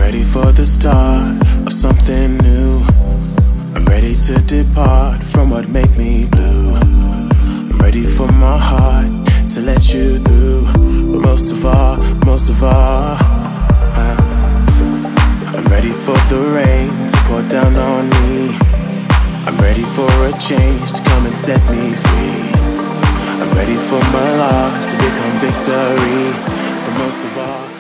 ready for the start of something new. I'm ready to depart from what make me blue. I'm ready for my heart to let you through. But most of all, I'm ready for the rain to pour down on me. I'm ready for a change to come and set me free. I'm ready for my loss to become victory. But most of all